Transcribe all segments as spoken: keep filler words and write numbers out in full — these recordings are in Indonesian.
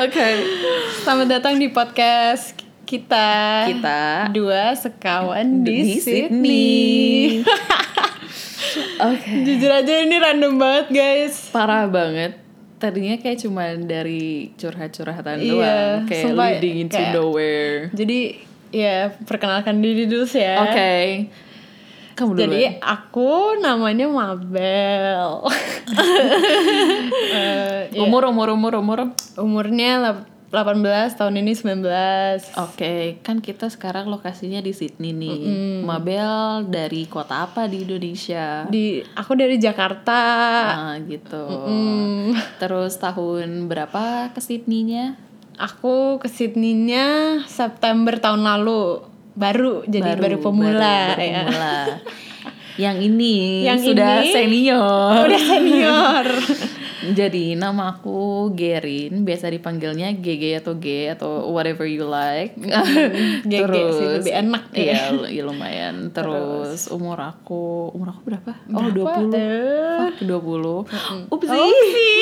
Oke. Selamat datang di podcast kita. Kita dua sekawan di, di Sydney. Sydney. Oke. Okay. Jujur aja ini random banget guys. Parah banget. Tadinya kayak cuma dari curhat-curhatan Iya, doang, kayak sumpah, leading into kayak, nowhere. Jadi ya perkenalkan diri dulu sih ya. Oke. Okay. Kamu duluan. Jadi aku namanya Mabel. uh, umur, umur, umur, umur. Umurnya delapan belas, tahun ini sembilan belas. Oke, okay. Kan kita sekarang lokasinya di Sydney nih. Mm-hmm. Mabel dari kota apa di Indonesia? Di aku dari Jakarta. Ah, gitu. Mm-hmm. Terus tahun berapa ke Sydney-nya? Aku ke Sydney-nya September tahun lalu. Baru jadi baru, baru pemula baru, baru ya. Pemula. Yang ini yang sudah ini, senior. Udah senior. Jadi nama aku Gerin, biasa dipanggilnya G G atau G atau whatever you like. Mm, G G Terus sih lebih enak ya. Iya, ya lumayan. Terus, Terus umur aku, umur aku berapa? Oh, berapa? dua puluh. Uh. Fuck, dua puluh. Mm-hmm. Upsi. Oh,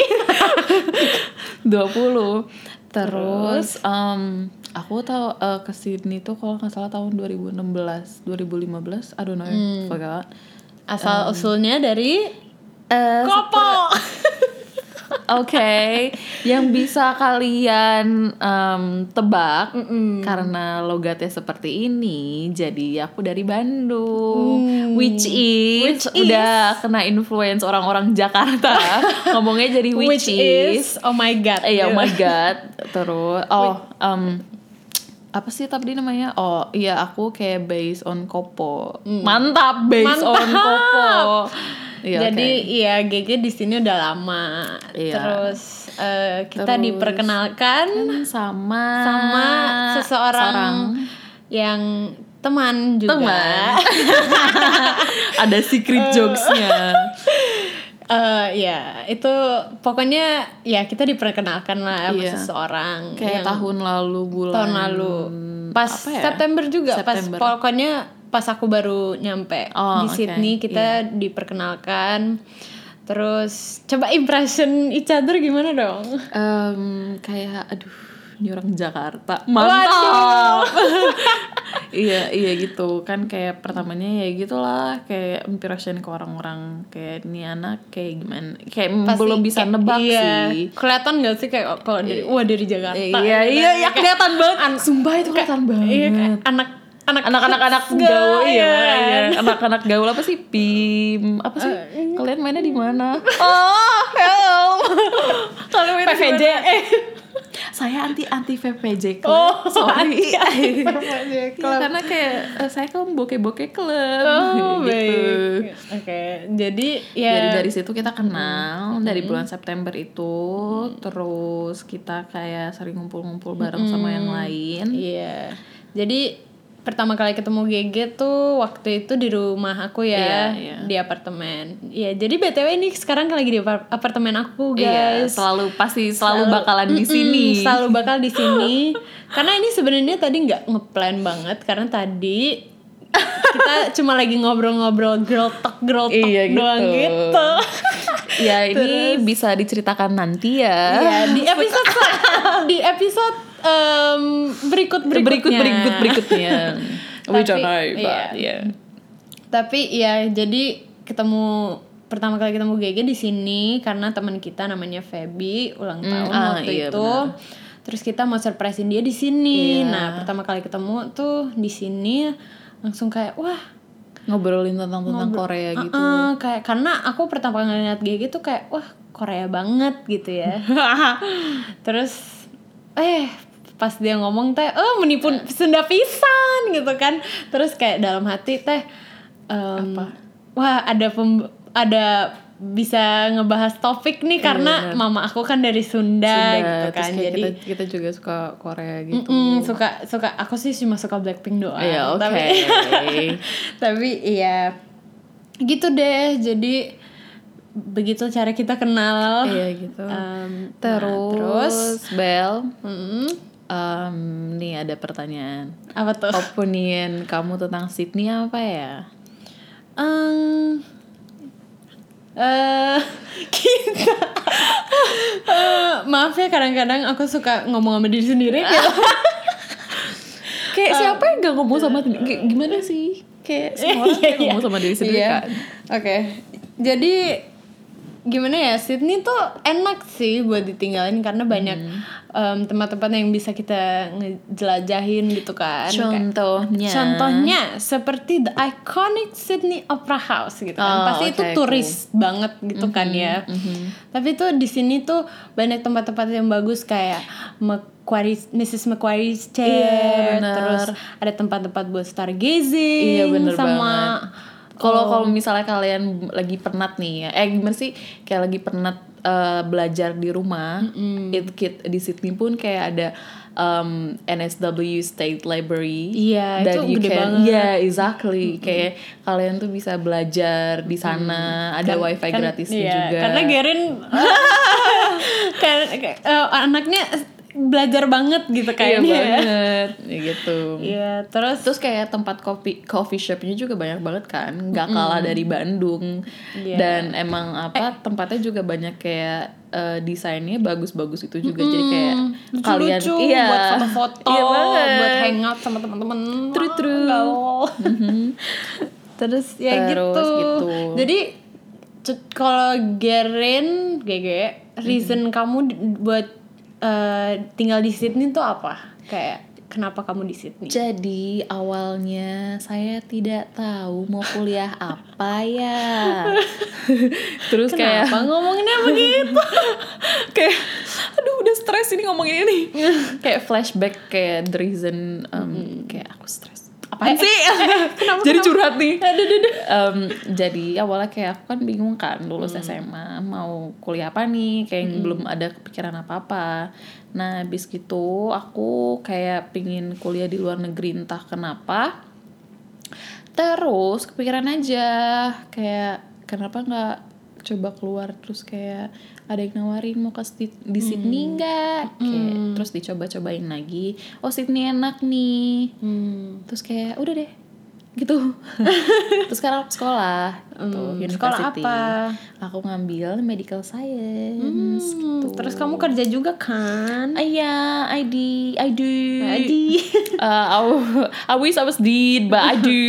dua puluh. Terus um, aku tahu uh, ke Sydney tuh kalau nggak salah tahun dua ribu enam belas, dua ribu lima belas, I don't know, hmm. forgot. Asal um, usulnya dari uh, Kopo. Oke, okay. Yang bisa kalian um, tebak Mm-mm. karena logatnya seperti ini, jadi aku dari Bandung, mm. which is which udah is. Kena influence orang-orang Jakarta ngomongnya jadi which, which is. is oh my god, eh, oh my god, terus oh um, apa sih tadi namanya? Oh iya, aku kayak based on Kopo. Mm. Mantap, based Mantap. on Kopo. Iya, jadi okay. iya G G di sini udah lama. Iya. Terus uh, kita Terus, diperkenalkan sama sama seseorang seorang yang teman juga. Teman. Ada secret uh, jokes-nya. Uh, ya itu pokoknya ya kita diperkenalkan lah sama iya. seseorang kayak yang tahun lalu bulan tahun lalu pas ya? September juga September. Pas pokoknya pas aku baru nyampe oh, di Sydney okay. kita yeah. diperkenalkan. Terus coba impression each other gimana dong? Um, kayak aduh ini orang Jakarta mantap. iya iya gitu kan, kayak pertamanya ya gitulah, kayak impression ke orang-orang kayak ini anak kayak gimana, kayak pasti belum bisa kayak, nebak iya. sih. Kelihatan nggak sih kayak kalau dari wah dari Jakarta. Iya iya ya kelihatan banget. An- Sumpah itu kelihatan banget. Iya, anak anak anak-anak anak gaul iya, iya. Anak-anak gaul apa sih P I M apa sih? Uh, kalian mainnya di mana? Oh, help. Kalian P V J. Saya anti anti V P J club. Oh, sorry. Anti V P J club. Ya, karena kayak uh, saya kan bokeh-bokeh club. Oh, gitu. Baik. Oke, okay. Jadi ya Jadi dari situ kita kenal mm-hmm. dari bulan September itu, mm-hmm. terus kita kayak sering ngumpul-ngumpul bareng mm-hmm. sama yang lain. Iya. Yeah. Jadi pertama kali ketemu G G tuh waktu itu di rumah aku ya, yeah, yeah. di apartemen. Iya, jadi B T W ini sekarang lagi di apartemen aku, guys. Iya, selalu pasti selalu, selalu bakalan di sini. Selalu bakal di sini. Karena ini sebenarnya tadi nggak ngeplan banget, karena tadi kita cuma lagi ngobrol-ngobrol girl talk girl talk iya, doang gitu. gitu. Ya ini Terus, bisa diceritakan nanti ya. Iya, di episode di episode um, berikut berikutnya. Berikut berikut berikutnya. We don't know, but iya. yeah. Tapi ya jadi ketemu pertama kali ketemu G G di sini karena teman kita namanya Feby ulang tahun mm, waktu ah, iya, itu. Benar. Terus kita mau surprisein dia di sini. Iya. Nah, pertama kali ketemu tuh di sini langsung kayak wah, ngobrolin tentang tentang ngobrol, Korea gitu. Uh-uh, kayak karena aku pertama kali ngeliat G G tuh kayak wah, Korea banget gitu ya. Terus eh pas dia ngomong teh oh menipu Sunda pisan gitu kan. Terus kayak dalam hati teh um, apa? Wah, ada pem- ada bisa ngebahas topik nih karena iya, mama aku kan dari Sunda, Sunda gitu kan. Jadi kita, kita juga suka Korea gitu. suka suka aku sih cuma suka Blackpink doang. Iya, oke. Okay. Tapi tapi iya gitu deh. Jadi begitu cara kita kenal. Iya gitu. Um, terus, nah, terus Bel, mm-hmm. um, nih ada pertanyaan. Apa tuh? Opinion kamu tentang Sydney apa ya? Um, uh, kita uh, Maaf ya kadang-kadang aku suka ngomong sama diri sendiri gitu. Kayak siapa yang gak ngomong sama kayak gimana sih? Kayak semua orang kayak ngomong sama diri sendiri Iya. kan. Oke. Okay. Jadi gimana ya, Sydney tuh enak sih buat ditinggalin karena banyak hmm. um, tempat-tempat yang bisa kita ngejelajahin gitu kan. Contohnya. Kayak, contohnya seperti the iconic Sydney Opera House gitu kan. Oh, Pasti okay, itu turis cool. banget gitu mm-hmm, kan ya. Mm-hmm. Tapi tuh di sini tuh banyak tempat-tempat yang bagus kayak Macquarie, missus Macquarie's Chair, iya, terus ada tempat-tempat buat stargazing, iya, bener sama banget. Kalau kalau misalnya kalian lagi penat nih ya, eh gimana sih kayak lagi penat uh, belajar di rumah, mm-hmm. it, di Sydney pun kayak ada um, N S W State Library. Iya, itu gede can, banget. Iya, yeah, exactly. Mm-hmm. Kayak kalian tuh bisa belajar di sana, mm-hmm. ada kan, wifi kan, gratisnya iya, juga. Karena Gerin kan uh, anaknya belajar banget gitu kayaknya. Iya banget ya gitu. Iya, terus terus kayak tempat kopi coffee shopnya juga banyak banget kan, nggak kalah mm. dari Bandung. Yeah. Dan emang apa eh. tempatnya juga banyak kayak uh, desainnya bagus-bagus itu juga. Mm. Jadi kayak lucu-lucu, kalian iya buat foto-foto, iya buat hangout sama teman-teman. True-true. Mm-hmm. Terus ya terus, gitu. gitu. Jadi kalau Gerin G G, reason mm-hmm. kamu buat Uh, tinggal di Sydney tuh apa? Kayak kenapa kamu di Sydney? Jadi awalnya saya tidak tahu mau kuliah apa ya. Terus kenapa kayak ngomonginnya begitu? Kayak aduh udah stres ini ngomongin ini. Kayak flashback kayak the reason um, hmm. kayak aku stres. Apaan eh, sih? Eh, eh, kenapa, jadi kenapa? Curhat nih. um, jadi awalnya kayak aku kan bingung kan lulus hmm. S M A mau kuliah apa nih, kayak hmm. belum ada kepikiran apa-apa. Nah abis gitu aku kayak pingin kuliah di luar negeri entah kenapa. Terus kepikiran aja kayak kenapa nggak coba keluar, terus kayak ada yang nawarin mau ke di Sydney nggak, hmm. kayak hmm. terus dicoba-cobain lagi, oh Sydney enak nih, hmm. terus kayak udah deh gitu. Terus sekarang aku sekolah tuh hmm. university. Sekolah apa? Aku ngambil medical science hmm. gitu. Terus kamu kerja juga kan? Iya, uh, yeah, I do I do I do uh, I, I wish I was did but I do.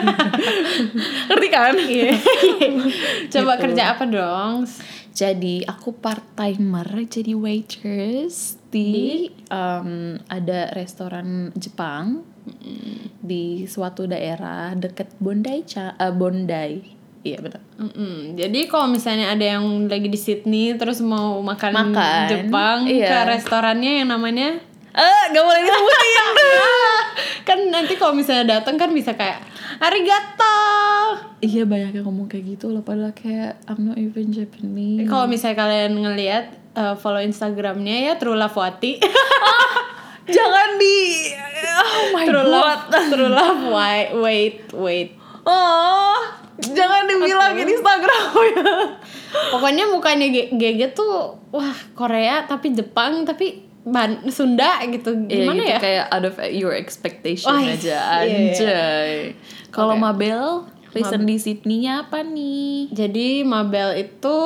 Ngerti kan? Yeah. Coba gitu. Kerja apa dong? Jadi aku part timer jadi waitress di um, ada restoran Jepang mm. di suatu daerah deket Bondi, uh, Bondi, iya betul. Mm-mm. Jadi kalau misalnya ada yang lagi di Sydney terus mau makan, makan Jepang, iya. Ke restorannya yang namanya eh gak boleh disebutin. Kan nanti kalau misalnya datang kan bisa kayak arigato. Iya banyak yang ngomong kayak gitu loh, padahal kayak I'm not even Japanese. Kalau misalnya kalian ngelihat uh, follow Instagramnya ya True Love Wati. Jangan di oh my True god love, True Love wait wait wait oh jangan dibilang di Instagram ya. Pokoknya mukanya G G tuh wah Korea tapi Jepang tapi Ban- Sunda gitu, gimana ya? Gitu, ya? Kayak out of your expectation oh, aja, iya, anjay. Kalau okay. Mabel, reason Mab- di Sydney-nya apa nih? Jadi Mabel itu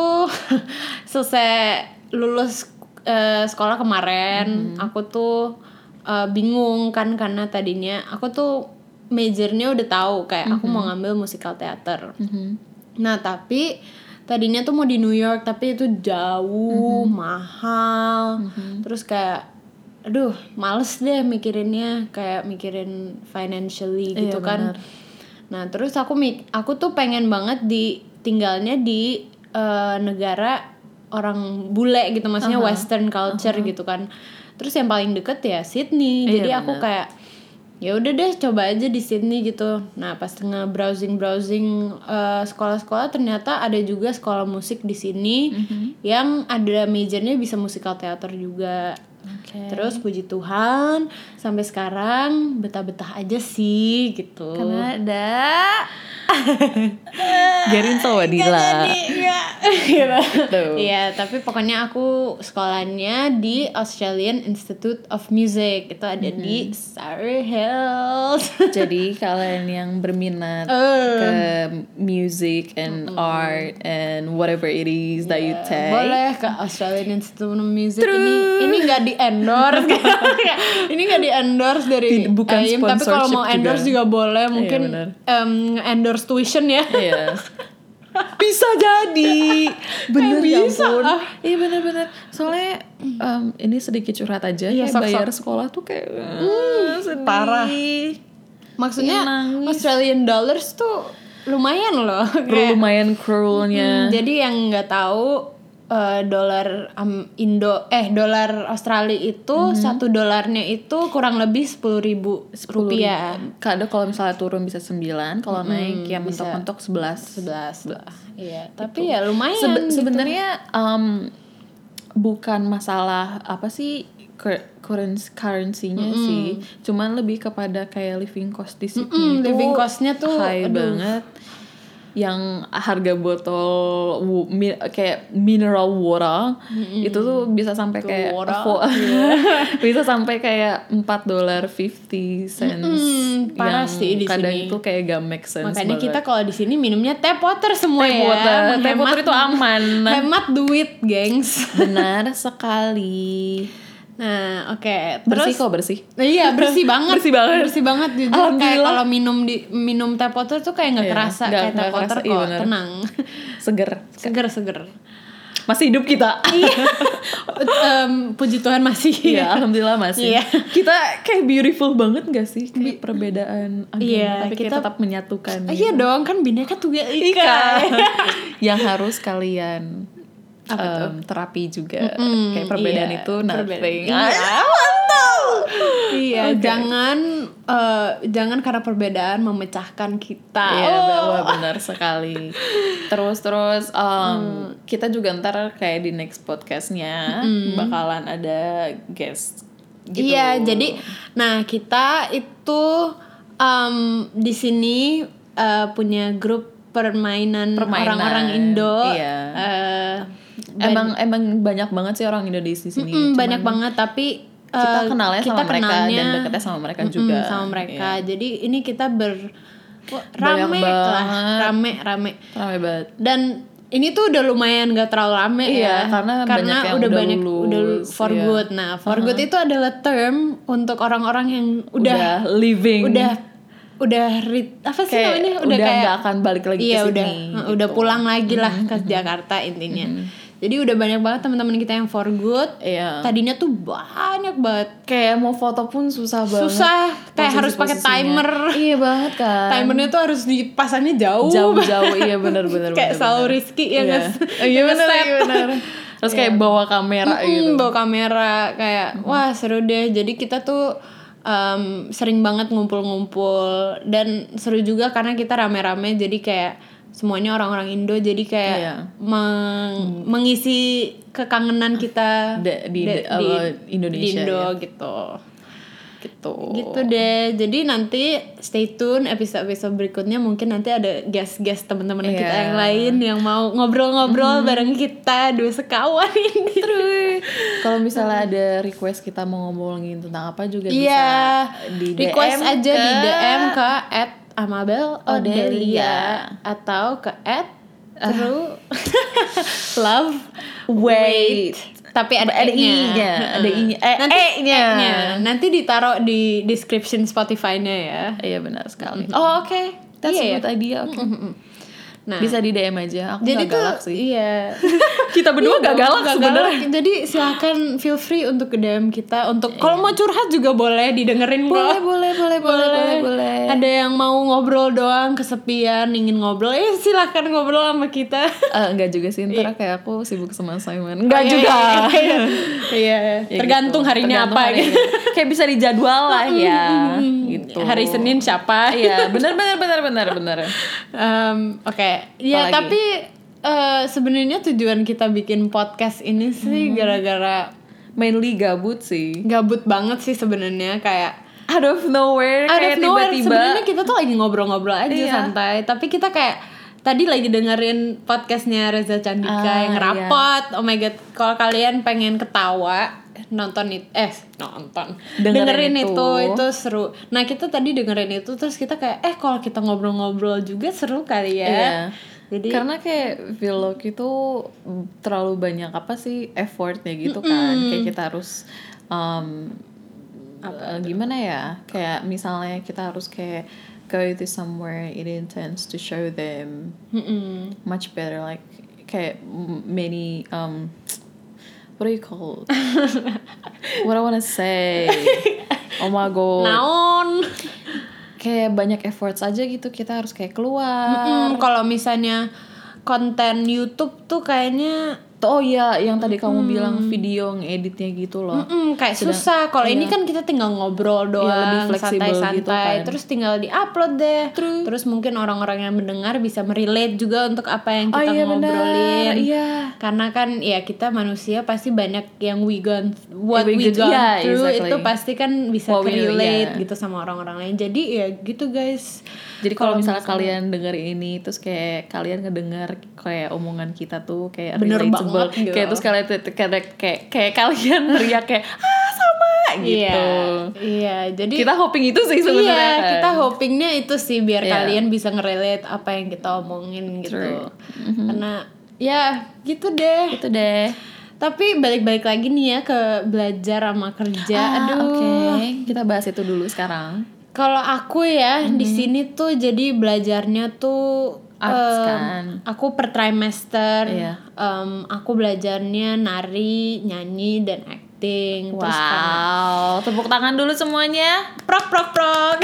selesai lulus uh, sekolah kemarin, mm-hmm. aku tuh uh, bingung kan karena tadinya aku tuh majornya udah tahu kayak mm-hmm. aku mau ngambil musikal teater. Mm-hmm. Nah tapi tadinya tuh mau di New York tapi itu jauh, mm-hmm. mahal, mm-hmm. terus kayak, aduh, males deh mikirinnya, kayak mikirin financially gitu iya, kan. Bener. Nah terus aku mik, aku tuh pengen banget di tinggalnya di uh, negara orang bule gitu, maksudnya uh-huh. Western culture uh-huh. gitu kan. Terus yang paling deket ya Sydney, iya, jadi bener. Aku kayak ya udah deh coba aja di Sydney gitu. Nah pas tengah browsing browsing uh, sekolah-sekolah ternyata ada juga sekolah musik di sini mm-hmm. yang ada majornya bisa musikal teater juga. Okay. Terus puji Tuhan sampai sekarang betah-betah aja sih gitu. Karena ada Gerin Sawadila. Iya, tapi pokoknya aku sekolahnya di Australian Institute of Music. Itu ada mm-hmm. di Surrey Hills. Jadi kalian yang berminat uh. ke music and mm-hmm. art and whatever it is yeah. that you take, boleh ke Australian Institute of Music. True. Ini ini nggak di endorse. Ini nggak di endorse dari bukan A I M, tapi kalau mau endorse juga, juga boleh. Mungkin yeah, um, endorse tuition ya. Iya. Bisa jadi. Bener eh, ya bisa. ampun. Iya bener-bener. Soalnya um, ini sedikit curhat aja. Iya, kayak sok-sok. bayar sekolah tuh kayak uh, sedih. Parah. Maksudnya ya, Australian dollars tuh lumayan loh. Kayak, lumayan cruelnya. Hmm, jadi yang nggak tahu uh, dolar um, Indo eh dolar Australia itu mm-hmm. satu dolarnya itu kurang lebih sepuluh ribu rupiah. Kadang kalau misalnya turun bisa sembilan, kalau mm-hmm. naik ya mentok-mentok sebelas. Sebelas lah. Iya, tapi gitu. Ya lumayan. Sebe- gitu. Sebenarnya um, bukan masalah apa sih currency currency-nya mm-hmm. sih, cuman lebih kepada kayak living cost di sini mm-hmm. itu living cost-nya tuh high aduh. banget. Yang harga botol mi, kayak mineral water mm-hmm. itu tuh bisa sampai Tuh kayak affo- yeah. bisa sampai kayak empat dolar fifty cents. Mm-hmm. Parah yang sih di kadang sini. Itu kayak gak make sense. Makanya banget. kita kalau di sini minumnya tap water semua tap ya. Water. Tap water itu aman. Hemat duit, gengs. Benar sekali. Nah, oke. Okay. Bersih kok bersih. Iya, bersih banget. bersih banget. Bersih banget jujur. Kayak kalau minum di minum tap water tuh kayak nggak iya, kerasa gak, kayak tap water kok, iya, tenang. Seger. Seger, seger. Masih hidup kita. Iya. um, puji Tuhan masih. Iya, alhamdulillah masih. Iya. Kita kayak beautiful banget gak sih? Kayak perbedaan agama, iya, tapi kita tetap menyatukan. Iya gitu. Dong, kan Bineka Tunggal Ika. Yang harus kalian Um, terapi juga mm-hmm, kayak perbedaan iya, itu nothing. Iya, iya okay. jangan uh, jangan karena perbedaan memecahkan kita. Iya, oh. benar sekali. Terus terus um, mm. kita juga ntar kayak di next podcastnya mm. bakalan ada guest. Gitu. Iya, jadi nah kita itu um, di sini uh, punya grup permainan, permainan orang-orang Indo. Iya. Uh, Emang ban- emang banyak banget sih orang Indonesia di sini. Mm-mm, banyak banget, tapi uh, kita kenalnya kita sama mereka kenalnya, dan dekatnya sama mereka juga. Sama mereka. Yeah. Jadi ini kita ber oh, rame lah, rame rame. Rame banget. Dan ini tuh udah lumayan gak terlalu rame iya, ya. Karena, karena banyak yang udah udah banyak lulus, udah for iya. good. Nah, for uh-huh. good itu adalah term untuk orang-orang yang udah, udah living, udah udah rit, apa sih kayak namanya? Udah, udah kayak gak akan balik lagi iya, ke sini. Udah, gitu. udah pulang lagi lah mm-hmm. ke Jakarta intinya. Mm-hmm. Jadi udah banyak banget teman-teman kita yang for good. Iya. Tadinya tuh banyak banget. Kayak mau foto pun susah banget. Susah. Kayak harus pakai timer. Iya banget kan. Timernya tuh harus dipasangnya jauh. Jauh-jauh. Iya benar-benar. Kayak selalu Rizky ya iya. nges. Iya benar. Iya benar. Terus kayak yeah. bawa kamera mm-hmm, gitu. Bawa kamera kayak mm-hmm. wah seru deh. Jadi kita tuh um, sering banget ngumpul-ngumpul dan seru juga karena kita rame-rame. Jadi kayak semuanya orang-orang Indo, jadi kayak iya. meng- hmm. mengisi kekangenan kita de, di, de, di, uh, Indonesia di Indo ya. gitu. Gitu. Gitu deh. Jadi nanti stay tune episode-episode berikutnya, mungkin nanti ada guest-guest teman-teman yeah. kita yang lain yang mau ngobrol-ngobrol mm-hmm. bareng kita dua sekawan ini. Terus kalau misalnya ada request kita mau ngomongin tentang apa juga yeah. bisa di request D M aja ke... di D M ke at Amabel Odelia, Odelia atau ke at true love wait. Tapi ada e-nya, ada i-nya, eh, nanti e-nya. e-nya nanti ditaruh di description Spotify-nya ya. Iya benar sekali. Mm-hmm. Oh oke, okay. That's iya, a good idea. Oke. Okay. Mm-hmm. Nah, bisa di D M aja. Aku jadi gak galak tuh, sih. Iya. Kita berdua iya, gak galak sebenarnya. Jadi silakan feel free untuk ke D M kita. Untuk iya. kalau mau curhat juga boleh didengerin. Boleh, boleh, boleh, boleh, boleh, boleh. Ada yang mau ngobrol doang, kesepian, ingin ngobrol, eh silakan ngobrol sama kita. Uh, enggak juga sih, ntar kayak aku sibuk sama assignment. Enggak oh, juga. Iya, iya. Ya, tergantung gitu. harinya tergantung apa harinya. Gitu. Kayak bisa dijadwal lah ya. Gitu. Hari Senin siapa? Iya, benar, benar, benar, benar, benar. um, Oke. Okay. Ya Apalagi? Tapi uh, sebenarnya tujuan kita bikin podcast ini sih hmm. gara-gara mainly gabut sih. Gabut banget sih sebenarnya, kayak out of nowhere out kayak of nowhere tiba-tiba. Sebenarnya kita tuh lagi ngobrol-ngobrol aja Iya. santai, tapi kita kayak tadi lagi dengerin podcastnya Reza Candika Ah, yang rapot. Oh my god, kalau kalian pengen ketawa nonton itu eh nonton Dengerin dengerin, itu. itu. itu seru. Nah kita tadi dengerin itu terus kita kayak eh kalau kita ngobrol-ngobrol juga seru kali ya. Iya. Jadi Karena kayak vlog itu terlalu banyak apa sih effortnya gitu kan. Kayak kita harus um, uh, gimana ya? Kayak misalnya kita harus kayak go to somewhere it intends to show them mm-mm. much better, like kayak many um what do you call it? What I wanna say? Oh my god. Naon? Kayak banyak efforts aja gitu, kita harus kayak keluar. Mm-mm, kalau misalnya konten YouTube tuh kayaknya Oh iya, yang tadi kamu bilang video ngeditnya gitu loh. Mm-mm, kayak Sedang- susah. Kalau iya. ini kan kita tinggal ngobrol doang, Iya, lebih fleksibel santai-santai, gitu kan. terus tinggal diupload deh. Terus- Terus mungkin orang-orang yang mendengar bisa merelate juga untuk apa yang Oh kita iya ngobrolin. benar, iya. Karena kan ya kita manusia pasti banyak yang we gone what We we, go- gone yeah, through exactly. itu pasti kan bisa What we- relate yeah. gitu sama orang-orang lain. Jadi ya gitu guys. Jadi kalau misalnya kalian denger ini terus kayak kalian ngedengar kayak omongan kita tuh kayak Bener relatable, banget gitu. kayak terus kalian tuh kayak kayak, kayak kalian teriak kayak ah sama gitu. Iya, iya. Jadi Kita hoping itu sih sebenarnya. Iya, kan. kita hopingnya itu sih biar Iya. kalian bisa ngerelate apa yang kita omongin gitu. True. Karena ya gitu deh. Itu deh. Tapi balik-balik lagi nih ya ke belajar sama kerja. Ah, Aduh. Oke, kita bahas itu dulu sekarang. Kalau aku ya di sini tuh jadi belajarnya tuh Arts em, kan. aku per trimester. Iya. em, aku belajarnya nari, nyanyi dan acting. Terus karena Wow, tepuk tangan dulu semuanya. prok prok prok.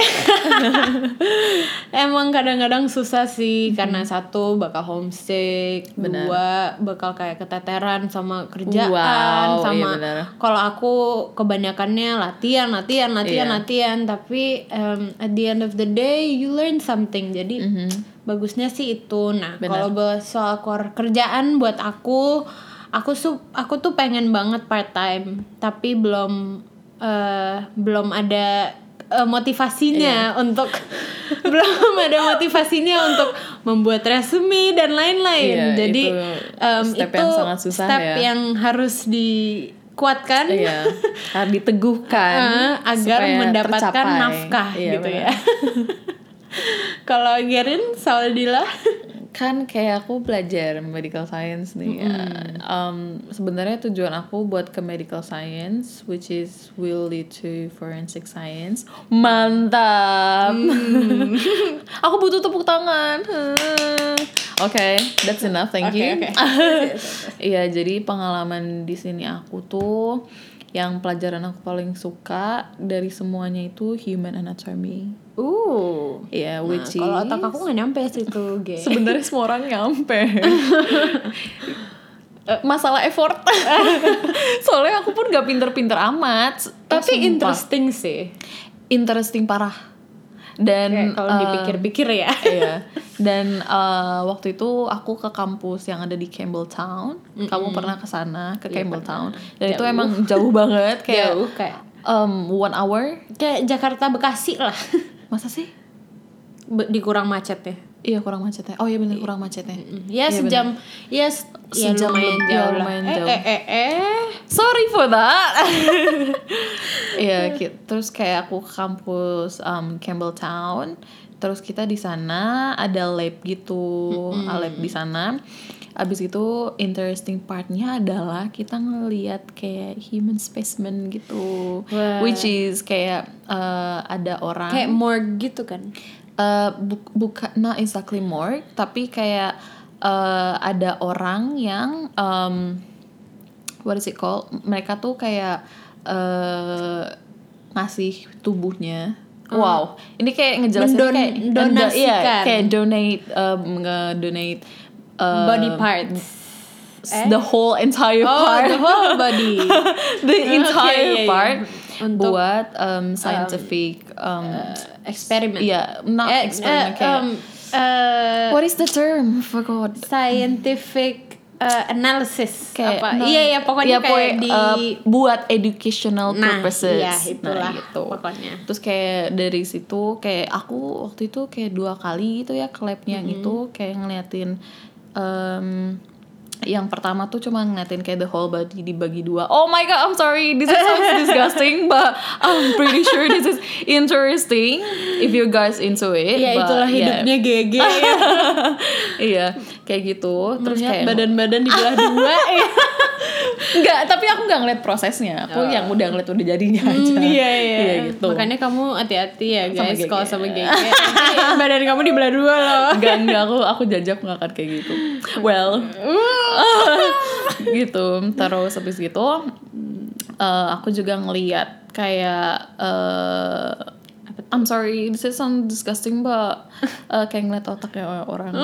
Emang kadang-kadang susah sih karena satu bakal homesick, Benar. dua bakal kayak keteteran sama kerjaan, Wow, sama iya benar. kalau aku kebanyakannya latihan, latihan, latihan, Iya. latihan. Tapi um, at the end of the day you learn something. Jadi Mhm. bagusnya sih itu. Nah Benar. kalau bahas soal kor- kerjaan buat aku, aku su aku tuh pengen banget part time, tapi belum eh, belum ada eh, motivasinya untuk belum ada motivasinya untuk membuat resume dan lain-lain. Iya, Jadi itu em, step itu yang sangat susah step ya. yang harus dikuatkan. Iya, harus diteguhkan Eh, agar supaya mendapatkan tercapai. nafkah Iya, gitu benar. ya. Kalau Gerin, Saudila, Kan kayak aku belajar medical science nih. ya. Um, sebenarnya tujuan aku buat ke medical science, which is will lead to forensic science. Mantap. Aku butuh tepuk tangan. Hmm. Oke, that's enough. Thank Oke, you. oke. Iya, jadi pengalaman di sini aku tuh yang pelajaran aku paling suka dari semuanya itu human anatomy. uh, Iya, nah, which kalau is otak aku nggak nyampe situ, Ge. sebenarnya semua orang nyampe. Eh, masalah effort. Soalnya aku pun gak pinter-pinter amat. Tapi Sumpah. interesting sih. Interesting parah. Dan Kayak kalau eh, dipikir-pikir ya. iya. Dan eh, waktu itu aku ke kampus yang ada di Campbelltown. Kamu pernah ke sana ke Iya, Campbelltown? pernah. Dan itu Jauh. emang jauh banget kayak Jauh kayak um, one hour. kayak Jakarta Bekasi lah. Masa sih? Be- dikurang macet ya. Iya, kurang macetnya. Oh iya benar kurang macetnya. Ya Iya, sejam ya, s- ya Sejam lumayan lebih, jauh ya, lah. lumayan Eh, jauh. eh eh eh. Sorry for that. Iya, ki- terus kayak aku ke kampus um, Campbelltown. Terus kita di sana ada lab gitu, lab di sana. Abis itu interesting partnya adalah kita ngelihat kayak human specimen gitu, Wah. which is kayak uh, ada orang Kayak morgue gitu kan. uh, bu- bukan not exactly morgue, tapi kayak uh, ada orang yang um, what is it called? Mereka tuh kayak uh, ngasih tubuhnya. Wow, ini kayak ngejelasin Mendon- kayak donasikan. iya, kayak donate, um, nge-donate um, Body parts. Eh? the whole entire Oh, part, the whole body. the Okay, entire iya, iya. part Untuk, buat um, scientific um, eksperimen. yeah, not Eh, experiment eh, kayak um, eh, what is the term? Forgot. scientific uh, analysis kayak apa? no, Iya ya pokoknya ya, kayak pokoknya, di uh, buat educational nah, purposes. Iya, itulah nah, gitu. Pokoknya. Terus kayak dari situ kayak aku waktu itu kayak dua kali gitu ya ke labnya mm-hmm. yang itu kayak ngeliatin um, yang pertama tuh cuma ngeliatin kayak the whole body dibagi dua. Oh my god, I'm sorry, this sounds disgusting, but I'm pretty sure this is interesting if you guys into it. Ya but, itulah yeah. hidupnya G G ya. Iya, kayak gitu. Terus melihat kayak badan-badan dibelah dua ya. Enggak, tapi aku nggak ngeliat prosesnya. Aku oh. yang udah ngeliat udah jadinya aja. Mm, iya, iya. iya gitu. Makanya kamu hati-hati ya guys kalau sama G G. Badan kamu dibelah dua loh. Enggak, enggak aku aku jajak nggak akan kayak gitu. Well, gitu. Terus habis gitu, uh, aku juga ngeliat kayak. Uh, I'm sorry, this is sound disgusting, but uh, kayak ngeliat otaknya orang.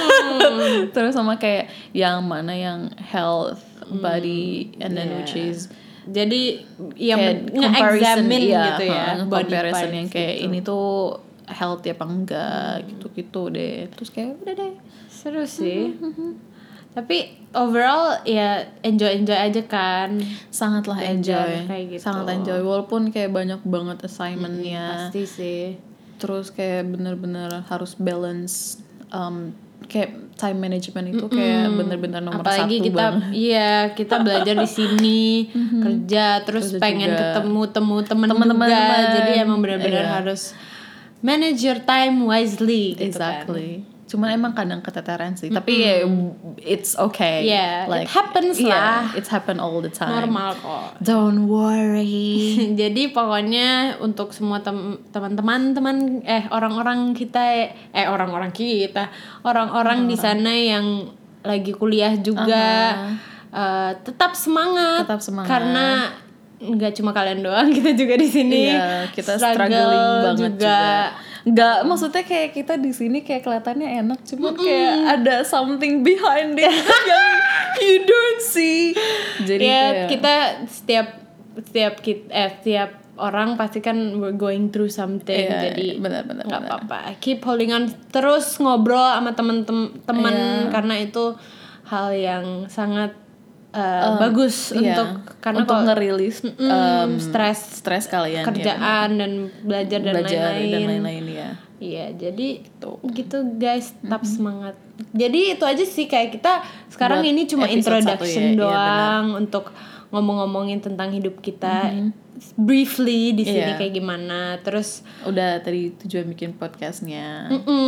Mm. Terus sama kayak yang mana yang health, body, and then yeah. which is jadi yang nge-examine ya, gitu ya, uh, body comparison yang kayak gitu. ini tuh healthy apa enggak, hmm. gitu-gitu deh. Terus kayak udah deh. Seru sih. Mm-hmm. Tapi overall ya enjoy-enjoy aja kan. Sangatlah enjoy. Kayak gitu. Sangat enjoy walaupun kayak banyak banget assignment-nya. Hmm, pasti sih. Terus kayak bener-bener harus balance um, kayak time management itu kayak mm-hmm. bener-bener nomor apalagi satu kita, banget. Iya, kita belajar di sini, mm-hmm. kerja, terus kerja pengen juga. ketemu temu teman-teman juga. Jadi emang benar-benar yeah. harus manage your time wisely gitu exactly. kan. Cuman emang kadang keteteran sih, mm-hmm. tapi ya it's okay. Yeah, like, it happens yeah, lah. It's happen all the time. Normal kok. Don't worry. Jadi pokoknya untuk semua tem- teman-teman teman eh orang-orang kita eh orang-orang kita, orang-orang uh-huh. di sana yang lagi kuliah juga uh-huh. uh, tetap semangat. Tetap semangat. Karena nggak cuma kalian doang, kita juga di sini. Iya, kita struggling banget juga. juga. Nggak, maksudnya kayak kita di sini kayak kelihatannya enak, cuman mm-hmm. kayak ada something behind it yang you don't see. Jadi ya, kayak kita setiap setiap kita eh setiap orang pasti kan we're going through something. Yeah, jadi benar-benar nggak apa-apa. Keep holding on, terus ngobrol sama teman-teman yeah. karena itu hal yang sangat Uh, um, bagus iya, untuk karena untuk ngerilis um, stres stres kalian kerjaan ya, dan belajar dan belajar lain-lain dan lain-lain ya. Iya, jadi gitu, gitu guys, tetap mm-hmm. semangat. Jadi itu aja sih kayak kita sekarang buat ini cuma introduction ya, doang iya, untuk ngomong-ngomongin tentang hidup kita mm-hmm. briefly di sini yeah. kayak gimana. Terus udah tadi tujuan bikin podcastnya.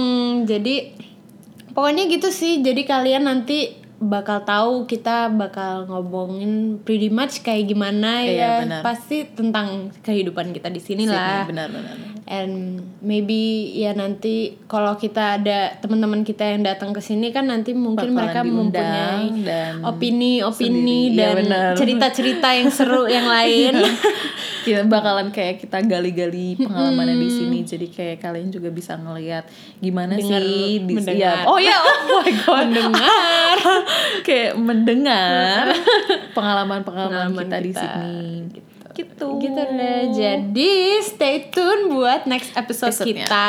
Jadi pokoknya gitu sih. Jadi kalian nanti bakal tahu kita bakal ngomongin pretty much kayak gimana ya, benar. Pasti tentang kehidupan kita di sini lah. Benar-benar. And maybe ya nanti kalau kita ada teman-teman kita yang datang ke sini kan nanti mungkin bakalan mereka mempunyai opini-opini dan ya, cerita-cerita yang seru yang lain. Kita bakalan kayak kita gali-gali pengalamannya hmm. di sini, jadi kayak kalian juga bisa ngelihat gimana Dengar, sih di mendengar. Ya. Oh ya, oh my god, mendengar. Kayak mendengar pengalaman-pengalaman kita, kita di sini. Gitu. Gitu. Gitu deh. Jadi stay tune buat next episode Episode-nya. Kita.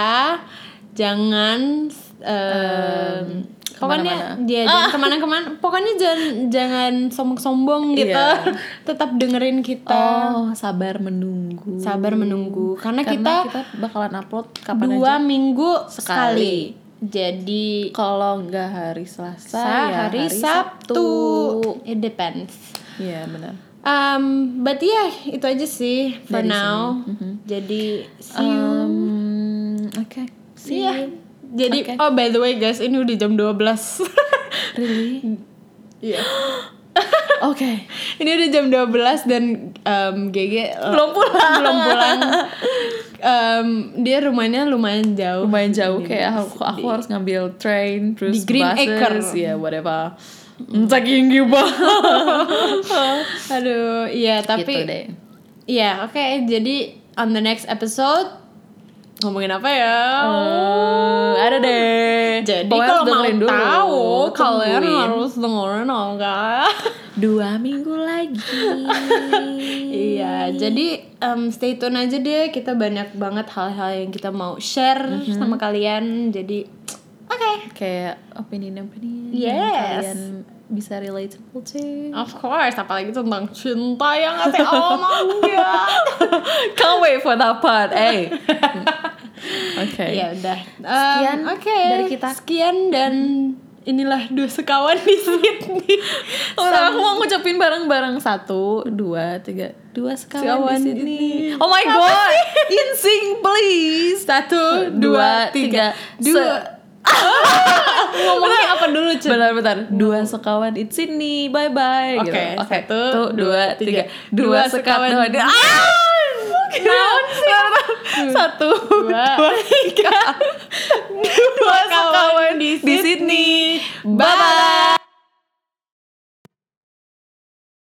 Jangan um, pokoknya dia jangan kemana-kemana. Pokoknya jangan jangan sombong-sombong gitu. Iya. Tetap dengerin kita. Oh, sabar menunggu. Sabar menunggu. Karena, Karena kita, kita bakalan upload kapan dua aja? minggu sekali. sekali. Jadi kalau nggak hari Selasa, ya hari, hari Sabtu. Sabtu. It depends. Iya yeah, benar. Um, but yeah, itu aja sih for Dari now. Mm-hmm. Jadi see you. Um, Oke. Okay. See yeah. you. Jadi okay. Oh by the way guys, ini udah jam dua belas. Really? Iya. Yeah. Oke. Okay. Ini udah jam dua belas dan um, G G belum pulang. belum pulang. Um, dia rumahnya lumayan jauh. Lumayan jauh di, kayak aku, aku di, harus ngambil train terus di Green buses, Acre. Ya whatever. Saking gitu. Aduh, iya tapi gitu deh. Iya, oke. Okay, jadi on the next episode ngomongin apa ya? Uh, ada deh. Jadi kalau mau dulu, tahu kalian tungguin. harus dengerin enggak? Dua minggu lagi. Iya, jadi um, stay tune aja deh. Kita banyak banget hal-hal yang kita mau share mm-hmm. sama kalian. Jadi oke. Okay. Kayak opini-opini yes. yang kalian bisa relatable too. Of course, apalagi tentang cinta yang nggak sih? Oh my god. Can't wait for that part, eh. Oke. Ya udah. Sekian Um, Oke. dari kita. Sekian dan inilah dua sekawan di Sydney. Oh, aku mau ngucapin bareng-bareng satu, dua, tiga, dua sekawan, Sekawan di sini. ini. Oh my god, in sync please. Satu, Dua, dua, tiga, tiga. dua. Se- Ngomongnya apa dulu, Cun? Bentar-bentar. Dua sekawan in sini, bye bye. Oke, gitu. satu, Tuh, dua, tiga. Dua sekawan. sekawan. Dua, ah! Naon sih? Satu, Dua, tiga. Dua sekawan di Sydney. Bye bye.